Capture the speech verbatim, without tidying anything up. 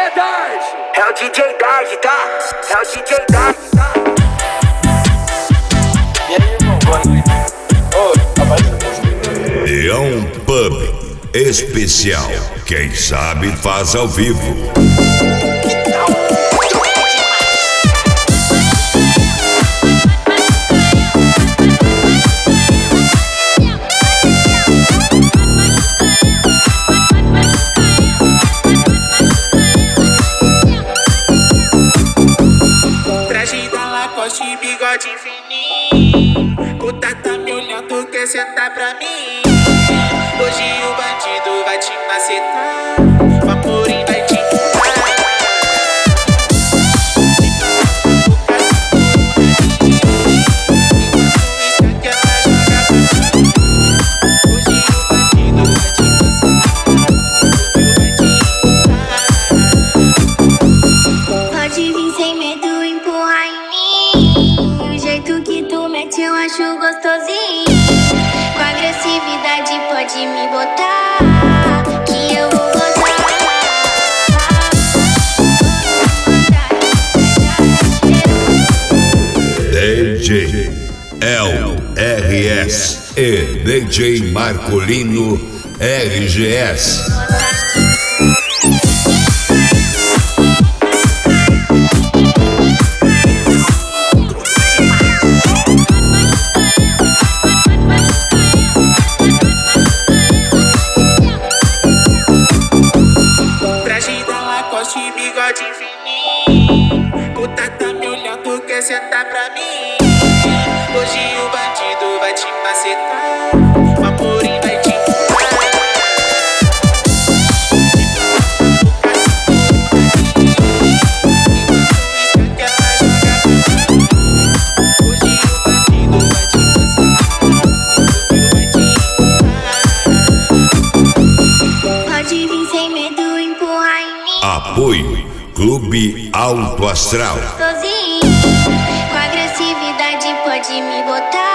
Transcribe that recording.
Dard. É o D J Dard, tá? É o D J Dard, tá? E aí, irmão, boa noite. Ô, rapaz, Leão Pub Especial. Quem sabe faz ao vivo. Bigode fininho, puta tá me olhando, quer sentar pra mim. Hoje o bandido vai te macetar, o amorim vai te empurrar. Hoje o bandido vai te macetar. Pode vir sem medo, empurrar em mim. O jeito que tu mete eu acho gostosinho. Com agressividade pode me botar, que eu vou gozar. D J L R S e D J Marcolino R G S. Bigode fininho, puta tá me olhando, quer sentar pra mim. Hoje o bandido vai te macetar, o amorim vai te empurrar. Hoje o bandido vai te macetar. Pode vir sem medo, empurrar em mim. Apoio Clube Alto Astral. Gostosinho, com agressividade pode me botar.